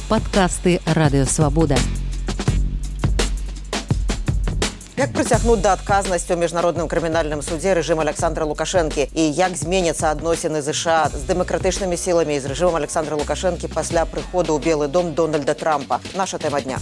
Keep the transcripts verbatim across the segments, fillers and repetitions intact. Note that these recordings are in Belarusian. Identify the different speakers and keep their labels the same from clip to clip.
Speaker 1: Падкасты Радыёвабода.
Speaker 2: Як прыцягнуць да адказнасці ў міжнародным крымінальным судзе рэжым Александра Лукашэнкі і як зменяцца адносіны ЗША з дэмакратычнымі сіламі і з рэжымам Александра Лукашэнкі пасля прыходу ў Белы дом Дональда Трампа. Наша тэма дня.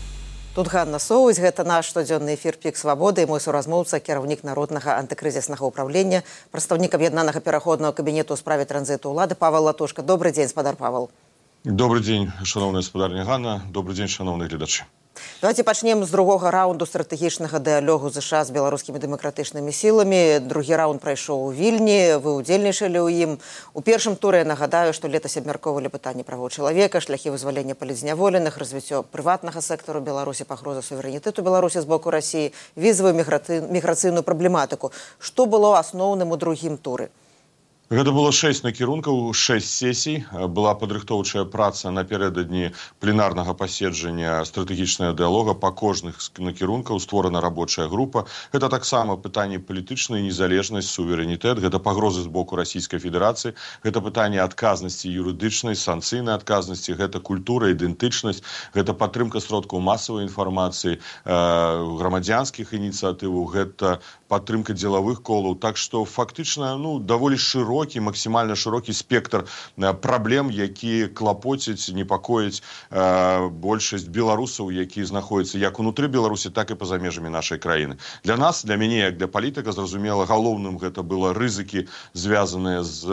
Speaker 2: Тут Ганна Соўсь, гэта наш штодзённы эфір «Пік свабоды» і мой суразмоўца, кіраўнік Народнага антыкрызіснага ўправлення, прадстаўнік аб'яднанага пераходнага кабінету ў справе транзіту ўлады Павел Латушка. Добрый дзень, спадар Павел.
Speaker 3: Добрый дзень, шановная спадарня Ганна. Добрый дзень, шановныя гледачы.
Speaker 2: Давайте пачнем з другога раунду стратэгічнага дыялогу ЗША з беларускімі дэмакратычнымі сіламі. Другі раунд прайшоў у Вільні, вы ўдзельнічалі ў ім. У першым туры я нагадаю, што летась абмяркоўвалі пытанні правоў чалавека, шляхі вызвалення палітзняволеных, развіццё прыватнага сектару Беларусі, пагроза суверэнітэту Беларусі з боку Расіі, візавую міграцыйную праблематыку. Што было асноўным у другім туры?
Speaker 3: Гэта было шэсць накірункаў, шэсць сесій. Была падрыхтоўчая праца напярэдадні пленарнага паседжання стратэгічнага дыялога. Па кожных накірункаў створана рабочая група. Гэта таксама пытанні палітычнай, незалежнасць, суверэнітэт. Гэта пагрозы з боку Расійскай Федэрацыі. Гэта пытанні адказнасці юрыдычнай, санкцыйнай адказнасці. Гэта культура, ідэнтычнасць. Гэта падтрымка сродкаў масавай інфармацыі, грамадзянскіх ініцыятываў. Гэта падтрымка дзелавых колаў. Так што фактычна, ну, даволі шырока максімальна шырокі спектр праблем, які клапоцяць, непакояць э, большасць беларусаў, якія знаходзяцца як унутры Беларусі, так і па-за межамі нашай краіны. Для нас, для мяне, як для палітыка, зразумела, галоўным гэта было рызыкі, звязаныя з,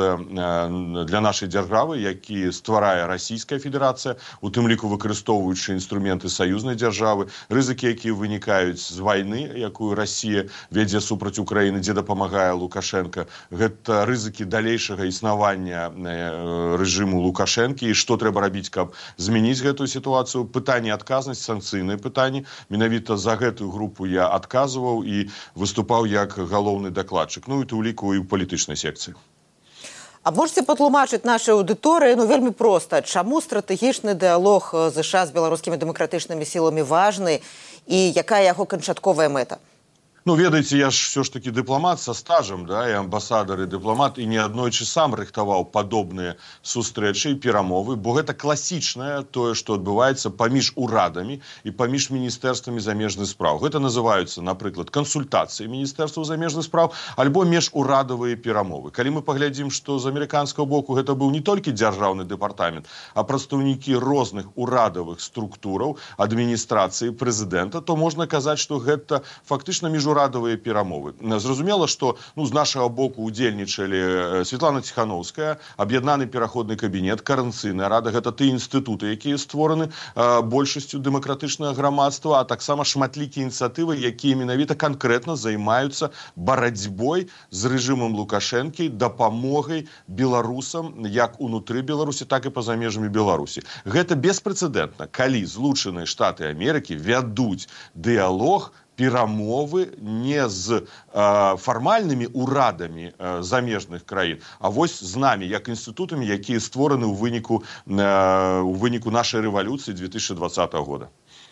Speaker 3: э, для нашай дзяржавы, які стварае Расійская Федэрацыя, у тым ліку выкарыстоўваючы інструменты саюзнай дзяржавы, рызыкі, якія вынікаюць з вайны, якую Расія вядзе супраць Украіны, дзе дапамагае Лукашенко. Гэта рызыкі далейшага існавання рэжыму Лукашэнкі і што трэба рабіць, каб змяніць гэтую сітуацыю. Пытанне адказнасць, санкцыйныя пытанні. Менавіта за гэтую групу я адказваў і выступаў як галоўны дакладчык. Ну і ў ліку і ў палітычнай секцыі.
Speaker 2: А можете патлумачыць нашай аўдыторыі, ну вельмі проста, чаму стратэгічны дыялог ЗША з беларускімі дэмакратычнымі сіламі важны і якая яго канчатковая мэта?
Speaker 3: Ну, ведаеце, я ж все ж таки дыпламат са стажам, да, і амбасадар, і дыпламат, і не аднойчы сам рыхтаваў падобныя сустрэчы і перамовы, бо гэта класічнае тое, што адбываецца паміж урадамі і паміж міністэрствамі замежных спраў. Гэта называюцца, напрыклад, кансультацыі міністэрстваў замежных спраў альбо міжурадавыя перамовы. Калі мы паглядзім, што з амерыканскага боку гэта быў не толькі дзяржаўны дэпартамент, а прадстаўнікі розных урадавых структураў, адміністрацыі прэзідэнта, то можна казаць, што гэта фактычна між урадавыя перамовы. Зразумела, што ну, з нашага боку удзельнічалі Светлана Ціхановская, аб'яднаны пераходны кабінет, карэнцыйная рада, гэта тыя інстытуты, якія створаны э, большасцю дэмакратычнага грамадства, а таксама шматлікія ініцыятывы, якія менавіта канкрэтна займаюцца барацьбой з рэжымам Лукашэнкі, дапамогай беларусам як унутры Беларусі, так і па-за межамі Беларусі. Гэта беспрэцэдэнтна, калі Злучаныя Штаты Амерыкі вядуць дыялог, перамовы не з э, фармальнымі урадамі э, замежных краін, а вось з намі, як інстытутамі, якія створаны ў выніку, э, ў выніку нашай рэвалюцыі две тысячи двадцатого года.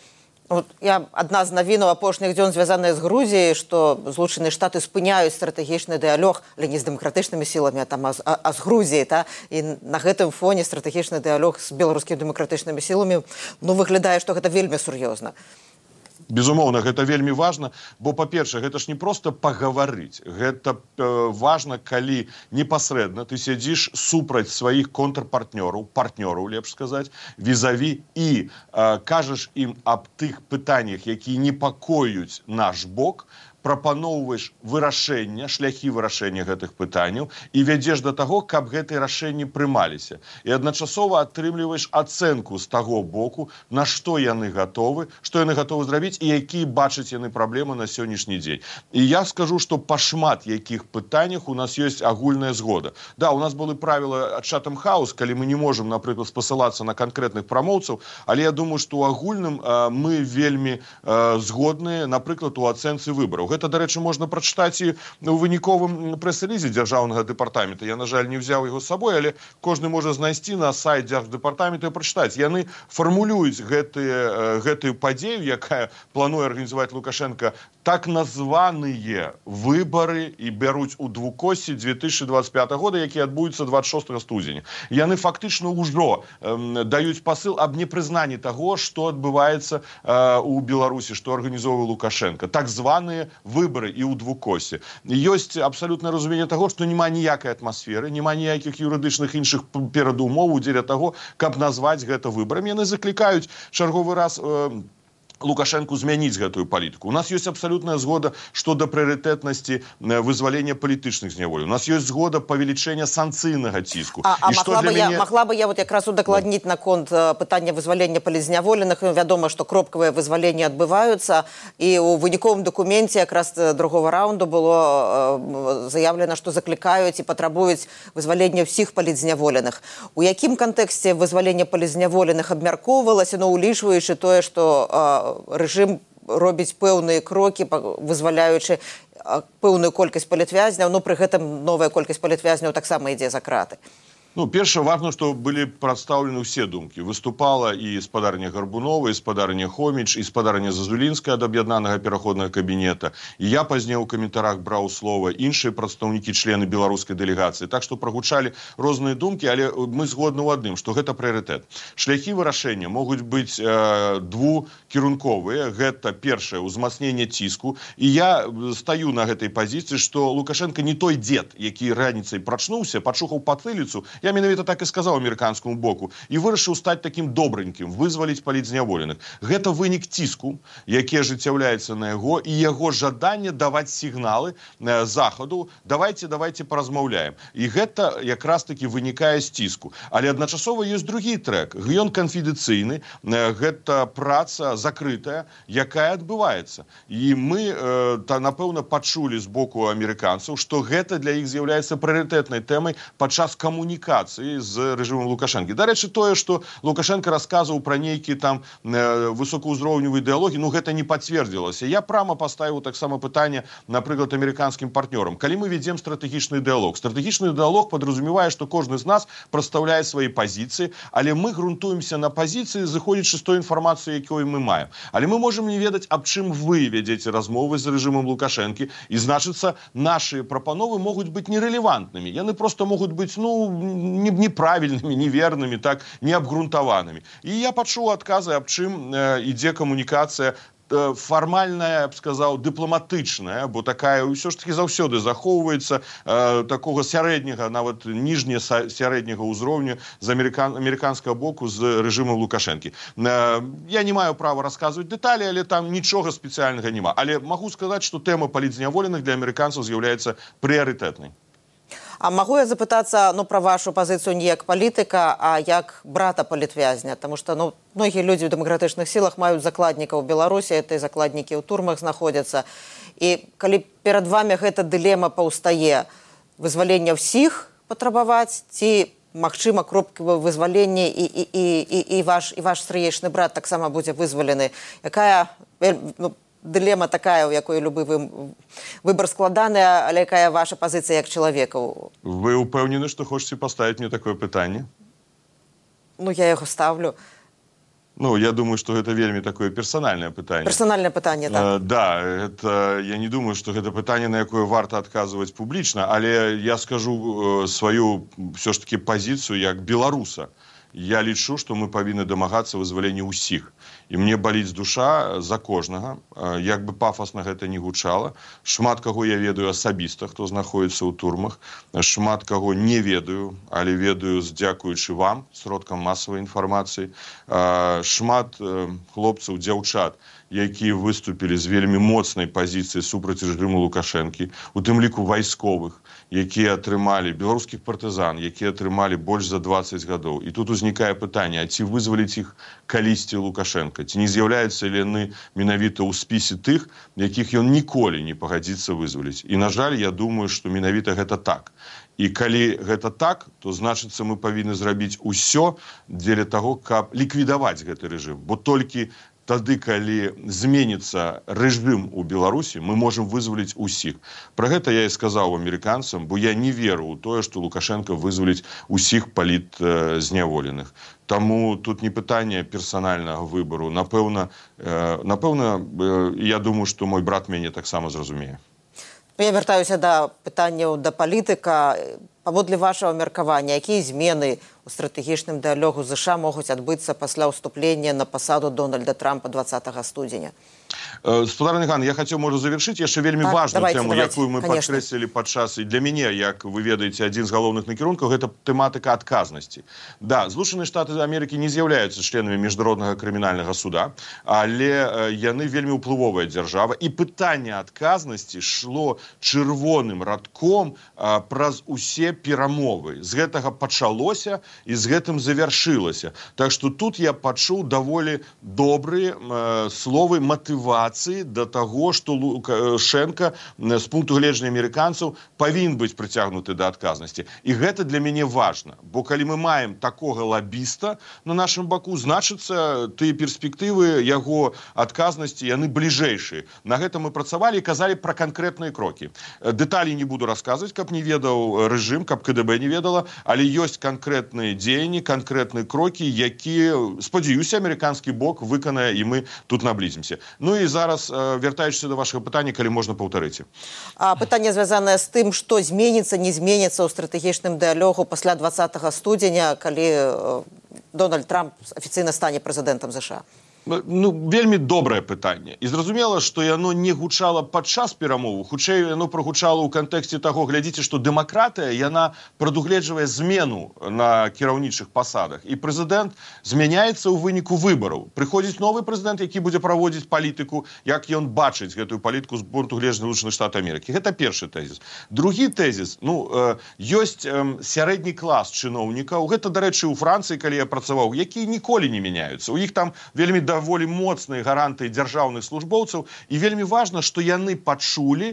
Speaker 2: Вот я адна з навінаў апошніх дзён звязаная з Грузіяй, што Злучаныя Штаты спыняюць стратэгічны дыялог, але не з дэмакратычнымі сіламі, а, там, а, а з Грузіяй. Та? І на гэтым фоне стратэгічны дыялог з беларускімі дэмакратычнымі сіламі ну, выглядае, што гэта вельмі сур'ёзна.
Speaker 3: Безумоўна, гэта вельмі важна, бо, па-першае, гэта ж не проста пагаварыць. Гэта э, важна, калі непасрэдна ты сядзіш супраць сваіх контрпартнёраў, партнёраў, лепш сказаць, візаві, і э, кажаш ім аб тых пытаннях, якія непакоюць наш бок, прапаноўваеш вырашэння, шляхі вырашэння гэтых пытанняў і вядзеш да таго, каб гэтыя рашэнні прымаліся. І адначасова атрымліваеш ацэнку з таго боку, на што яны гатовы, што яны гатовы зрабіць і якія бачаць яны праблемы на сённяшні дзень. І я скажу, што па шмат якіх пытаннях у нас ёсць агульная згода. Да, у нас былі правілы Chatham House, калі мы не можам, напрыклад, спасылацца на канкрэтных прамоўцаў, але я думаю, што ў агульным э, мы вельмі э, згодныя, напрыклад, у ацэнцы выбараў. Гэта, дарэчы, можна прачытаць і ў выніковым прэс-рэлізе дзяржаўнага дэпартамента. Я, на жаль, не ўзяў яго з сабой, але кожны можа знайсці на сайт дзярждэпартамента і прачытаць. Яны фармулююць гэтыя, гэтую падзею, якая плануе арганізаваць Лукашенко так названыя выбары і бяруць у двукосці две тысячи двадцать пятого года, які адбудуцца двадцать шостого студзеня. Яны фактычна ўжо э, даюць пасыл аб непрызнанні таго, што адбываецца э, у Беларусі, што арганізоўвае Лукашенко. Так званыя выбары і ў двукосці. Ёсць абсалютнае разуменне таго, што няма ніякай атмасферы, няма ніякіх юрыдычных іншых перадумоў дзеля таго, каб назваць гэта выбарамі. Яны заклікаюць чарговы раз э, Лукашенку змяніць гэтую палітыку. У нас ёсць абсалютная згода што да прыярытэтнасці вызвалення палітычных зняволі. У нас ёсць згода павелічэння санкцыйнага ціску.
Speaker 2: А, а могла, бы мяне... я, могла бы я вот якраз удакладніць да. наконт пытання вызвалення палітзняволеных. Вядома, што кропкавыя вызваленні адбываюцца, і ў выніковым дакуменце якраз другога раунду было заявлена, што заклікаюць і патрабуюць вызвалення ўсіх палітзняволеных. У якім кантэксце вызвалення палітзняволеных абмяркоўвалася, но улічваючы тое, што рэжым робіць пэўныя крокі, вызваляючы пэўную колькасць палітвязняў, но пры гэтым новая колькасць палітвязняў таксама ідзе за краты.
Speaker 3: Ну, першае, важно, што былі прадстаўлены ўсе думкі. Выступала і спадарня Гарбунова, і спадарня Хоміч, і спадарня Зазулінская ад аб'яднанага пераходнага кабінета. І я пазней у каментарах браў слова іншыя прадстаўнікі, члены беларускай дэлегацыі. Так што прагучалі розныя думкі, але мы згодны ў адным, што гэта прыярытэт. Шляхі вырашэння могуць быць э, двухкірунковыя. Гэта першае, узмацненне ціску. І я стаю на гэтай пазіцыі, што Лукашенко не той дзед, які раніцай прачнуўся, пачухаў патыліцу. Я менавіта так і сказаў амерыканскаму боку і вырашыў стаць такім добренькім, вызваліць палітзняволеных. Гэта вынік ціску, які ажыццяўляецца на яго, і яго жаданне даваць сігналы э, захаду. Давайте, давайте паразмаўляем. І гэта якраз таки вынікае з ціску. Але адначасова ёсць другі трэк. Ён канфідэнцыйны, э, гэта праца закрытая, якая адбываецца. І мы, э, та, напэўна, пачулі з боку амерыканцаў, што гэта для іх з'яўляецца прыярытэтнай тэмай падчас камунікацыі з рэжымам Лукашэнкі. Дарэчы, тое, што Лукашенко расказваў пра нейкі там э, высокаўзроўневыя ідэалогіі, ну гэта не пацвердзілася. Я прама паставіў таксама пытанне, напрыклад, амерыканскім партнёрам. Калі мы ведзем стратэгічны дыалог, стратэгічны дыалог падразумевае, што кожны з нас прадстаўляе свае пазіцыі, але мы грунтуемся на пазіцыі, зыходзячы з той інфармацыі, якой мы маем. Але мы можам не ведаць, аб чым вы вядзеце размовы з рэжымам Лукашэнкі, і значыцца, нашы прапановы могуць быць нерэлевантнымі. Яны проста могуць быць, ну, неправільнымі, невернымі, так, неабгрунтаванымі. І я пачуў адказы, аб чым э, ідзе камунікацыя э, фармальная, я б сказаў, дыпламатычная, бо такая ўсё ж таки заўсёды захоўваецца э, такога сярэдняга, нават ніжне сярэдняга ўзроўню з амерыкан, амерыканскага боку з рэжымам Лукашэнкі. Э, я не маю права расказваць дэталі, але там нічога спецыяльнага няма. Але магу сказаць, што тэма палітзняволеных для амерыканцаў з'яўляецца прыярытэтнай.
Speaker 2: А могу я запытацца, ну, пра вашу пазіцыю не як палітыка, а як брата палітвязня? Таму што, ну, многія людзі ў дэмакратычных сілах маюць закладнікаў у Беларусі, гэтыя закладнікі ў турмах знаходзяцца. І калі перад вамі гэта дылема паўстае, вызвалення ўсіх патрабаваць, ці магчыма кропкавае вызваленне і, і, і, і, і ваш, і ваш стрыечны брат таксама будзе вызвалены? Якая, ну, дылема такая, у якой любы вы... выбар складаны, але якая ваша пазіцыя як чалавека?
Speaker 3: Вы ўпэўнены, што хочаце паставіць мне такое пытанне?
Speaker 2: Ну, я яго ставлю.
Speaker 3: Ну, я думаю, што гэта вельмі такое персанальнае пытанне.
Speaker 2: Персанальнае пытанне, так.
Speaker 3: Uh, да, это, я не думаю, што гэта пытанне, на якое варта адказваць публічна, але я скажу uh, сваю, ўсё ж таки, пазіцыю як беларуса. Я лічу, што мы павінны дамагацца вызвалення ўсіх. І мне баліць душа за кожнага, як бы пафасна гэта не гучала. Шмат каго я ведаю асабіста, хто знаходіцца ў турмах. Шмат каго не ведаю, але ведаю, дзякуючы вам, сродкам масавай інфармацыі. Шмат хлопцаў, дзяўчат, якія выступілі з вельмі моцнай пазіцыі супраць рэжыму Лукашэнкі, у тым ліку вайсковых, якія атрымалі, беларускіх партызан, якія атрымалі больш за дваццаць гадоў. І тут узнікае пытанне, а ці вызваліць іх калісьці Лукашэнка? Ці не з'яўляюцца ли яны менавіта ў спісе тых, якіх ён ніколі не пагадзіцца вызваліць? І, на жаль, я думаю, што менавіта гэта так. І калі гэта так, то, значыцца, мы павінны зрабіць усё дзеля таго, каб ліквідаваць гэты рэжым. Бо толькі тады калі зменіцца рэжым у Беларусі, мы можам вызваліць усіх. Пра гэта я і сказаў амерыканцам, бо я не веру ў тое, што Лукашенко вызваліць усіх палітзняволеных. Таму тут не пытанне персанальнага выбару. Напэўна, напэўна, я думаю, што мой брат мяне таксама зразумее.
Speaker 2: Я вяртаюся да пытанняў да палітыка. Паводле вашага меркавання, якія змены у стратэгічным дыялогу ЗША могуць адбыцца пасля ўступлення на пасаду Дональда Трампа двадцатага студзеня?
Speaker 3: Спадарны Ган, я хотел, может, завершить яшчэ вельмі
Speaker 2: так,
Speaker 3: важную
Speaker 2: давайте,
Speaker 3: тему,
Speaker 2: давайте,
Speaker 3: якую мы
Speaker 2: конечно.
Speaker 3: падкрэслілі падчас, і для мяне, як вы ведаеце, адзін з галоўных накірункаў, гэта тэматыка адказнасці. Да, Злучаныя Штаты Амерыкі не з'яўляюцца членамі міжнароднага крымінальнага суда, але яны вельмі ўплывовая дзяржава, і пытанне адказнасці шло чырвоным радком а, праз усе перамовы. З гэтага пачалося і з гэтым завяршылася. Так што тут я пачуў даволі добрыя э, словы матывацыі да таго, што Лукашенко з пункту гледжання амерыканцаў павінен быць прыцягнуты да адказнасці. І гэта для мяне важна, бо калі мы маем такога лабіста на нашым баку, значыцца, тыя перспектывы яго адказнасці, яны бліжэйшыя. На гэта мы працавалі і казалі пра канкрэтныя крокі. Дэталі не буду расказваць, каб не ведаў рэжым, каб КДБ не ведала, але ёсць канкрэтныя дзеянні, канкрэтныя крокі, якія, спадзяюся, амерыканскі бок выканае, і мы тут наблізімся. Ну і зараз, вяртаючыся да вашага пытання, калі можна паўтарыць.
Speaker 2: А пытанне звязанае з тым, што зменіцца, не зменіцца ў стратэгічным дыялогу пасля двадцатага студзеня, калі Дональд Трамп афіцыйна стане прэзідэнтам ЗША.
Speaker 3: Ну, вельмі добрае пытанне. І зразумела, што яно не гучала падчас перамову, хутчэй яно прагучала ў кантэксце таго, глядзіце, што дэмакратыя, яна прадугледжвае змену на кіраўнічых пасадах. І прэзідэнт змяняецца ў выніку выбараў. Прыходзіць новы прэзідэнт, які будзе праводзіць палітыку, як ён бачыць гэтую палітыку з пункту гледжання Злучаных Штатаў Амерыкі. Гэта першы тэзіс. Другі тэзіс, ну, ёсць сярэдні клас чыноўнікаў. Гэта, дарэчы, у Францыі, калі я працаваў, якія ніколі не мяняюцца. У іх там вельмі даволі моцныя гарантыі дзяржаўных службоўцаў, і вельмі важна, што яны пачулі э,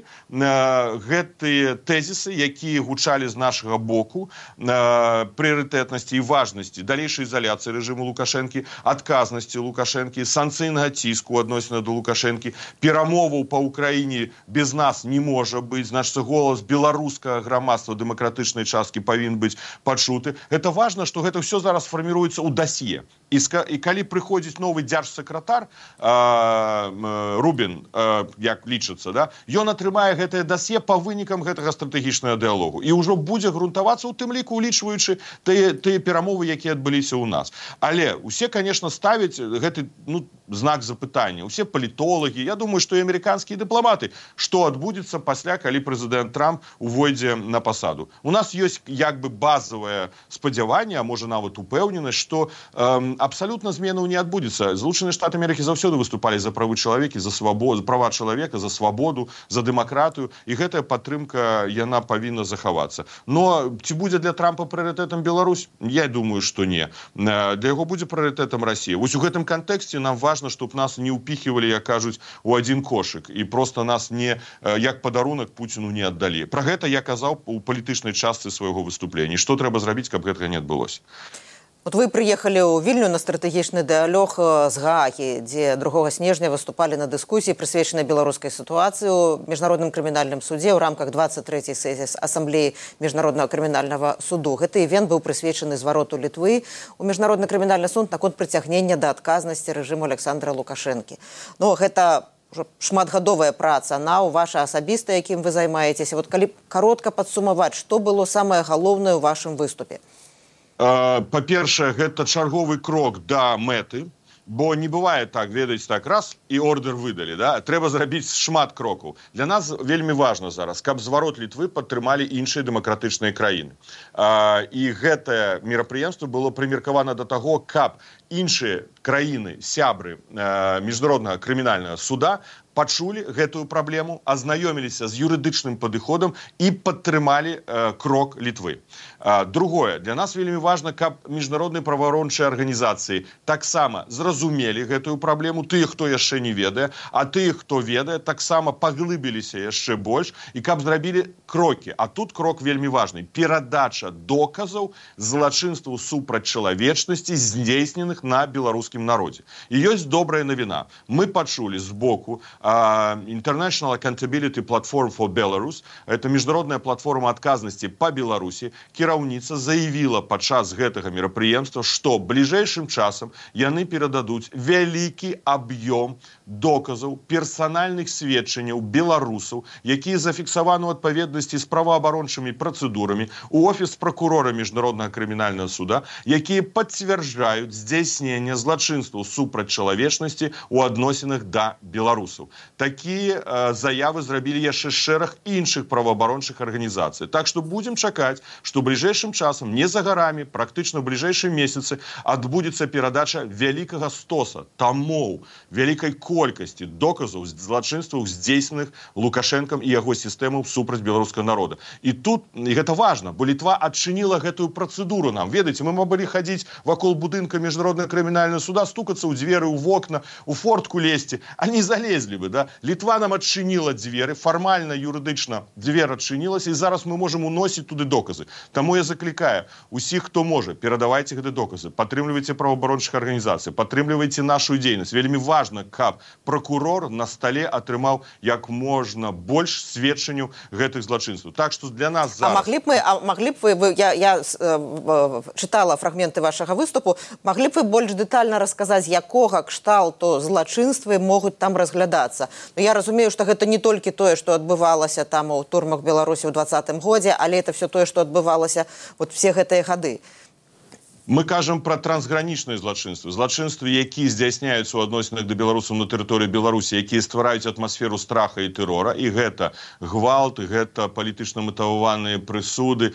Speaker 3: гэтыя тэзісы, якія гучалі з нашага боку, э, прыярытэтнасці і важнасці далейшай ізаляцыі рэжыму Лукашэнкі, адказнасці Лукашэнкі, санкцыйнага ціску адносна да Лукашэнкі, перамоваў па Ўкраіне без нас не можа быць, значыцца, голас беларускага грамадства дэмакратычнай часткі павінен быць пачуты. Гэта важна, што гэта ўсё зараз фарміруецца ў дасье. І, і калі прыходзіць новы дзяржсакратар Рубін, як лічыцца, да, ён атрымае гэтае дасье па вынікам гэтага стратэгічнага дыялогу. І ўжо будзе грунтавацца, у тым ліку, улічваючы тыя, тыя перамовы, якія адбыліся ў нас. Але усе, конечно, ставяць гэты, ну, знак запытання. Усе палітолагі, я думаю, што і амерыканскія дыпламаты, што адбудзецца пасля, калі прэзідэнт Трамп увойдзе на пасаду. У нас ёсць як бы базавае спадзяванне, а можа нават упэўненасць, што эм, абсалютна зменаў не адбудзецца. Злучаныя Штаты Амерыкі заўсёды выступалі за правы чалавека, за свабоду, права чалавека, за свабоду, за дэмакратыю, і гэтая падтрымка, яна павінна захавацца. Но ці будзе для Трампа прыярытэтам Беларусь? Я думаю, што не. Для яго будзе прыярытэтам Расія. Вось у гэтым кантэксце нам важна, чтобы нас не упихивали, як кажуць, у один кошык, і просто нас не, як падарунак Пуціну не аддалі. Пра гэта я казаў у палітычнай частцы свайго выступлення. Што трэба зрабіць, каб гэтага не адбылося?
Speaker 2: Вот вы приехали ў Вільню на стратэгічны дыялог з Гаагі, дзе другога снежня выступалі на дыскусіі, прысвечанай беларускай сітуацыі ў міжнародным крымінальным судзе ў рамках двадцать трэцяй сесіі Асамблеі міжнароднага крымінальнага суду. Гэты івент быў прысвечаны звароту Літвы ў міжнародны крымінальны суд наконт прыцягнення да адказнасці рэжыму Александра Лукашэнкі. Ну, гэта шматгадовая праца, на ў ваша асабістая, якім вы займаецеся. Вот калі каротка падсумаваць, што было самае галоўнае ў вашым выступе?
Speaker 3: Па-першае, гэта чарговы крок да мэты, бо не бывае так, ведаць, так, раз, і ордер выдалі, да? Трэба зрабіць шмат крокаў. Для нас вельмі важна зараз, каб зварот Літвы падтрымалі іншыя дэмакратычныя краіны. І гэтае мерапрыемства было прымеркавана да таго, каб іншыя краіны, сябры міжнароднага крымінальнага суда пачулі гэтую праблему, азнаёміліся з юрыдычным падыходам і падтрымалі э, крок Літвы. Э, другое, для нас вельмі важна, каб міжнародныя праваабарончыя арганізацыі таксама зразумелі гэтую праблему, тыя, хто яшчэ не ведае, а тыя, хто ведае, таксама паглыбіліся яшчэ больш і каб зрабілі крокі. А тут крок вельмі важны. Перадача доказаў злачынстваў супраць чалавечнасці, здзейсненых на беларускім народзе. І ёсць добрая навіна. Мы пачулі з боку uh, International Accountability Platform for Belarus, это міжнародная платформа адказнасці па Беларусі, кіраўніца заявіла падчас гэтага мерапрыемства, што бліжэйшым часам яны перададуць вялікі аб'ём доказаў, персанальных сведчанняў беларусаў, якія зафіксаваны ў адпаведнасці з праваабарончымі працэдурамі у офіс пракурора міжнароднага крымінальнага суда, якія пацвярджаюць здзяйсненне злачынстваў супраць чалавечнасці ў адносінах да беларусаў. Такія э, заявы зрабілі яшчэ шэраг іншых праваабарончых арганізацый. Так што будзем чакаць, што бліжэйшым часам, не за гарамі, практычна ў бліжэйшыя месяцы адбудзецца перадача вялікага стоса, тамоў, вялікай колькасці доказаў злачынстваў здзейсненых Лукашэнкам і яго сістэмаў супраць беларускага народа. І тут, і гэта важна, бо Літва адчыніла гэтую працэдуру нам. Ведаеце, мы маглі хадзіць вакол будынка міжнароднага крымінальнага суда, стукацца ў дзверы, ў вокна, у фортку лезці, а не залезлі бы, да? Літва нам адчыніла дзверы, фармальна, юрыдычна дзвер адчынілася, і зараз мы можам уносіць туды доказы. Таму я заклікаю усіх, хто можа, перадавайце гэты доказы, падтрымлівайце праваабарончых арганізацый, падтрымлівайце нашу дзейнасць. Вельмі важна, каб прокурор на стале атрымаў як можна больш сведчанняў гэтых злачынстваў. Так што для нас зараз...
Speaker 2: А маглі б мы, а маглі б вы, вы я, я э, чытала фрагменты вашага выступу, маглі б вы больш дэтальна расказаць, якога кшталту злачынствы могуць там разглядацца? Ну, я разумею, што гэта не толькі тое, што адбывалася там у турмах Беларусі ў двадцатым годзе, але это все тое, што адбывалася вот все гэтыя гады.
Speaker 3: Мы кажам пра трансгранічныя злачынствы, злачынствы, якія здзяйсняюцца ў адносінах да беларусаў на тэрыторыі Беларусі, якія ствараюць атмасферу страха і тэрора, і гэта гвалт, гэта палітычна матываваныя прысуды,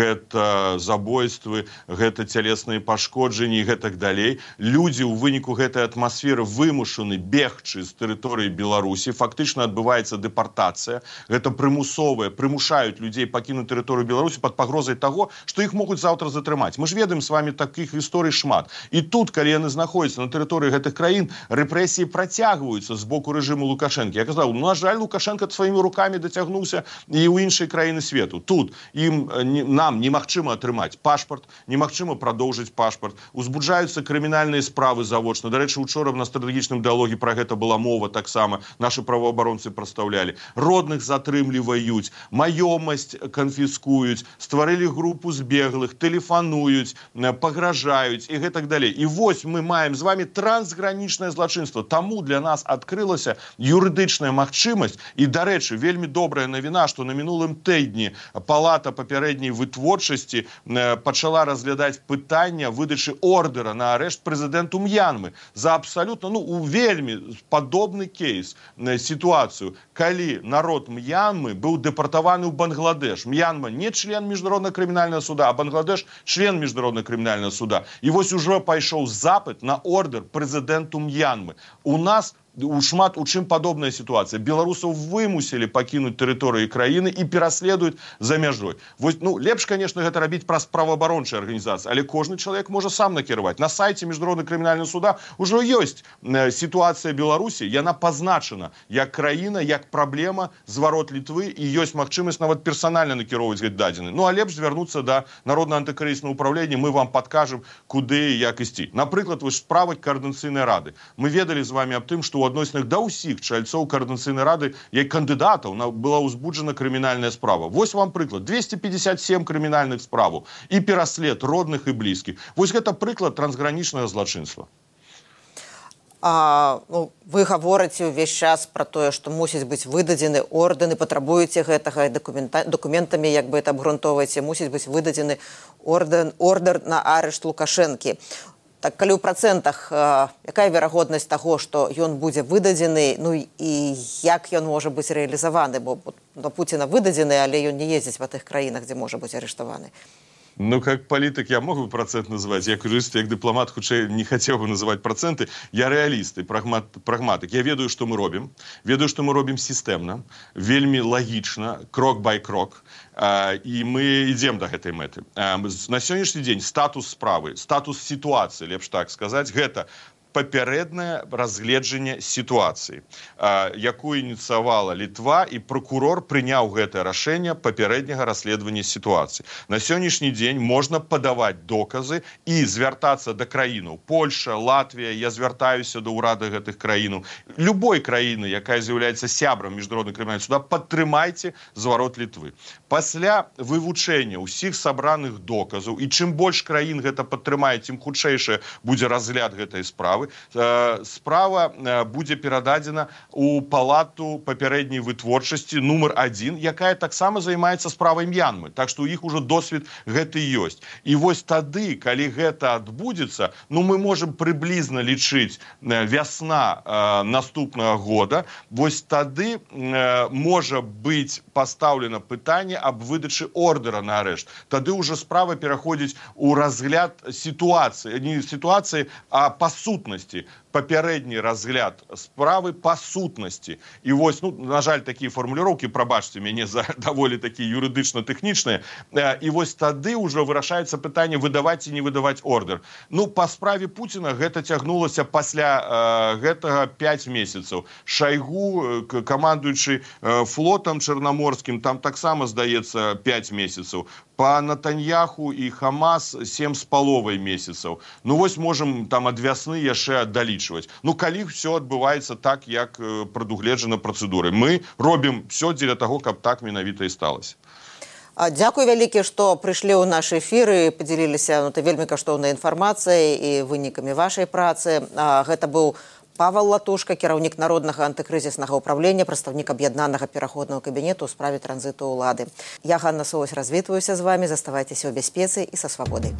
Speaker 3: гэта забойствы, гэта цялесныя пашкоджанні і гэтак далей. Людзі ў выніку гэтай атмасферы вымушаны бегчы з тэрыторыі Беларусі, фактычна адбываецца дэпартацыя, гэта прымусовая, прымушаюць людзей пакінуць тэрыторыю Беларусі пад пагрозай таго, што іх могуць заўтра затрымаць. Мы ж ведаем з вами таких гісторый шмат. І тут, калі яны знаходзяцца на тэрыторыі гэтых краін, рэпрэсіі працягваюцца з боку рэжыму Лукашэнкі. Я казаў, ну, на жаль, Лукашенко сваімі рукамі дацягнуўся і ў іншыя краіны свету. Тут ім, нам немагчыма атрымаць пашпарт, немагчыма прадоўжыць пашпарт, узбуджаюцца крымінальныя справы завочна. Дарэчы, учора на стратэгічным дыалоге пра гэта была мова таксама, нашы праваабаронцы прадстаўлялі. Родных затрымліваюць, маёмасць канфіскуюць, стварылі групу збеглых, тэлефануюць, пагражаюць і гэтак далей. І вось мы маем з вами трансгранічнае злачынства. Таму для нас адкрылася юрыдычная магчымасць. І, дарэчы, вельмі добрая навіна, што на мінулым тыдні палата папярэдняй вытворчасці пачала разглядаць пытання выдачы ордэра на арышт прэзідэнту М'янмы за абсалютна, ну, у вельмі падобны кейс, сітуацыю, калі народ М'янмы быў дэпартаваны ў Бангладеш. М'янма не член міжнароднага крымінальнага суда, а Бангладеш член міжнароднага крымінальнага суда. І вось ужо пайшоў запыт на ордер прэзідэнту М'янмы. У нас у шмат у чым падобная сітуацыя. Беларусаў вымусілі пакінуць тэрыторыі краіны і пераследуюць за мяжой. Вось, ну, лепш, конечно, гэта рабіць праз праваабарончыя арганізацыі, але кожны чалавек можа сам накіраваць. На сайце міжнароднага крымінальнага суда ўжо ёсць э, сітуацыя Беларусі, яна пазначана як краіна, як праблема, зварот Літвы, і ёсць магчымасць нават персанальна накіроўваць гэты дадзены. Ну, а лепш звярнуцца да Народнага антыкрызіснага ўпраўлення, мы вам падкажам, куды і як ісці. Напрыклад, вось справа Координацыйнай рады. Мы ведалі з вами аб тым, што ў адносінах да ўсіх чальцоў Координацыйнай рады, як кандыдатаў, была ўзбуджана крымінальная справа. Вось вам прыклад. двести пятьдесят семь крымінальных справаў і пераслед родных і блізкіх. Вось гэта прыклад трансгранічнага злачынства.
Speaker 2: А, ну, вы гаворыце ўвесь час пра тое, што мусіць быць выдадзены ордэны, патрабуеце гэтага дакумента, дакументамі, як бы это абгрунтоўваеце, мусіць быць выдадзены орден, ордер на арышт Лукашэнкі. Так, калі ў працэнтах, э, якая верагоднасць таго, што ён будзе выдадзены, ну і як ён можа быць рэалізаваны, бо до Пуціна выдадзены, але ён не ездзіць па тых краінах, дзе можа быць арыштаваны?
Speaker 3: Ну, как политик я мог бы процент называть. Я юрист, як дипломат, хутчэй не хотел бы называть проценты. Я реалист и прагмат, прагматик. Я ведаю, что мы робим. Ведаю, что мы робим системно, вельми лагічна, крок бай крок. И мы идем до гэтай мэты. На сённяшні дзень статус справы, статус ситуации, лепш так сказать, гэта папярэднае разгледжанне сітуацыі, якую ініцыявала Літва, і прокурор прыняў гэтае рашэнне папярэдняга расследавання сітуацыі. На сённяшні дзень можна падаваць доказы і звяртацца да краінаў. Польша, Латвія, я звяртаюся да ўрада гэтых краінаў. Любой краіны, якая з'яўляецца сябрам міжнароднага крымінальнага суда, падтрымайце зварот Літвы. Пасля вывучэння ўсіх сабраных доказаў, і чым больш краін гэта падтрымае, тым хутчэйшы будзе разгляд гэтай справы, справа будзе перададзена ў палату папярэдняй вытворчасці нумар адзін, якая таксама займаецца справай М'янмы. Так што ў іх ужо досвед гэты ёсць. І вось тады, калі гэта адбудзецца, ну мы можам прыблізна лічыць вясна наступнага года, вось тады можа быць пастаўлена пытанне аб выдачы ордера на арышт. Тады ўжо справа пераходзіць у разгляд сітуацыі, не сітуацыі, а па сутнасці. Папярэдні разгляд справы па сутнасці. І вось, ну, на жаль, такія фармуліроўкі, прабачце мяне за даволі такія юрыдычна-тэхнічныя, і вось тады ўжо вырашаецца пытанне выдаваць ці не выдаваць ордер. Ну, па справе Пуціна гэта цягнулася пасля э, гэтага пяць месяцаў. Шайгу, камандуючы э, флотам чарнаморскім, там таксама, здаецца, пяць месяцаў. Па Натаньяху і Хамас сем з паловай месяцаў. Ну, вось можам там ад вясны яшчэ аддалічваць. Ну, калі ўсё адбываецца так, як прадугледжана працэдурай. Мы робім ўсё дзеля таго, каб так менавіта і сталася.
Speaker 2: Дзякуй вялікі, што прыйшлі ў наш эфір і падзяліліся ну, вельмі каштоўнай інфармацыяй і вынікамі вашай працы. Гэта быў Павел Латушка, кіраўнік Народнага антыкрызіснага ўправлення, прадстаўнік аб'яднанага пераходнага кабінету ў справе транзіту ўлады. Я, Ганна Совась, развітваюся з вамі. Заставайцеся ў бяспецы і са свабодай.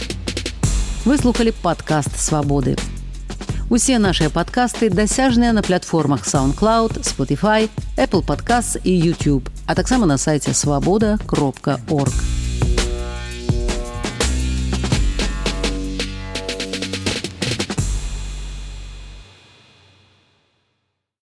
Speaker 1: Вы слухали падкаст «Свабоды». Усе нашыя падкасты дасяжныя на платформах SoundCloud, Spotify, Apple Podcasts і YouTube, а таксама на сайце свабода кропка орг.